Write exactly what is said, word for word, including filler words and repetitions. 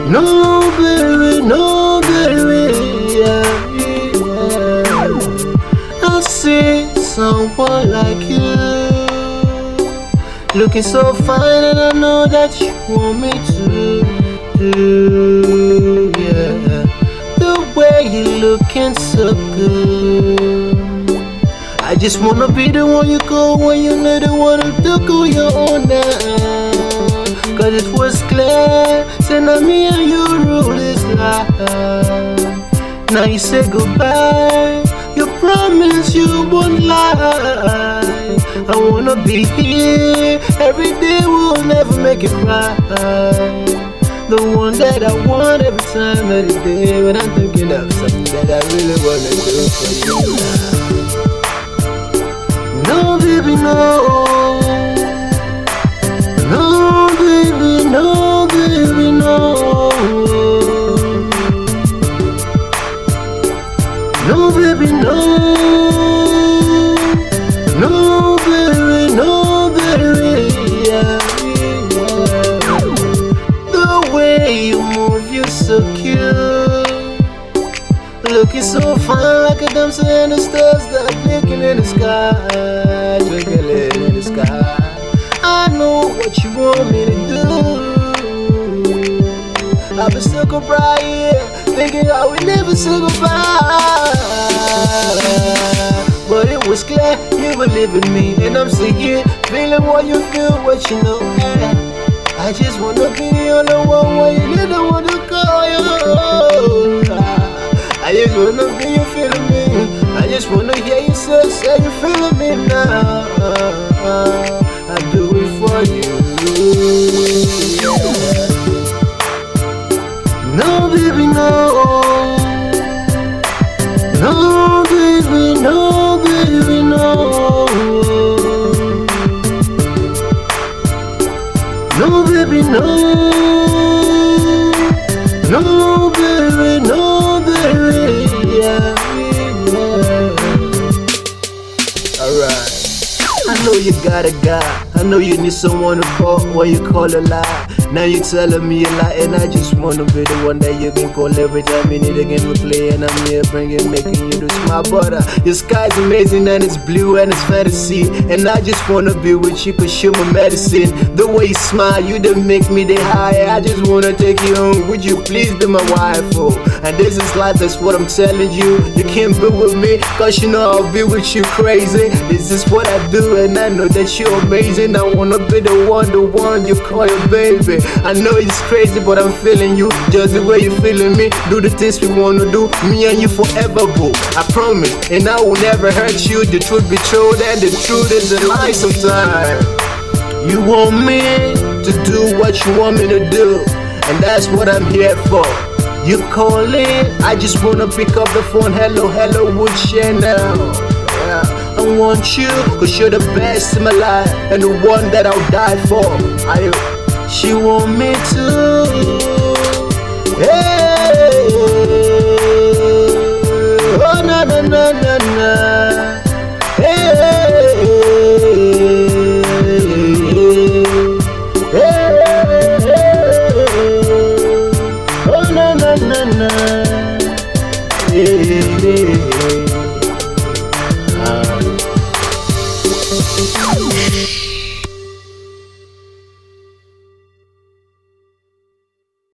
No, baby, no, baby, yeah, yeah. I see someone like you, looking so fine, and I know that you want me to do, yeah. The way you looking so good, I just wanna be the one you call when you know the one to do your own now. Cause it was clear, say now me and you rule this life. Now you say goodbye, you promise you won't lie. I wanna be here, every day will never make you cry. The one that I want every time of the day, when I'm thinking of something that I really wanna do for you. No, baby, no. No, baby, no, baby, no. No, baby, no. No, baby, no, baby, yeah, yeah. The way you move, you're so cute, looking so fine like a damsel in the stars that are blinking in the sky, twinkling in the sky. I know what you want me to do. I've been stuck up right here, thinking I would never say goodbye. But it was clear you believe in me, and I'm singing, feeling what you feel, what you know. I just wanna be the only one when you didn't want to call you. I just wanna be you feeling me. I just wanna hear you say, say you feeling me now. I do it for you. No, baby, no. No, baby, no, baby, no. No, baby, no. No, baby, no, baby, yeah, yeah. Alright. I know you got a guy, I know you need someone to call when you call a lie. Now you telling me a lie, and I just wanna be the one that you can call every time you need a game to play. And I'm here bringing, making you this my brother. Your sky's amazing and it's blue and it's fantasy, and I just wanna be with you cause you're my medicine. The way you smile, you done make me the high. I just wanna take you home, would you please be my wife? Oh, and this is life, that's what I'm telling you. You can't be with me cause you know I'll be with you crazy. This is what I do, and I know that you're amazing. I wanna be the one, the one you call your baby. I know it's crazy, but I'm feeling you just the way you're feeling me. Do the things we wanna do, me and you forever, boo. I promise, and I will never hurt you. The truth be told, and the truth is a lie sometimes. You want me to do what you want me to do, and that's what I'm here for. You calling, I just wanna pick up the phone. Hello, hello, would share now. Yeah. I want you, cause you're the best in my life, and the one that I'll die for. I, she want me to, hey, oh na na na na na, hey, hey, hey, oh na na na na, hey, hey, hey.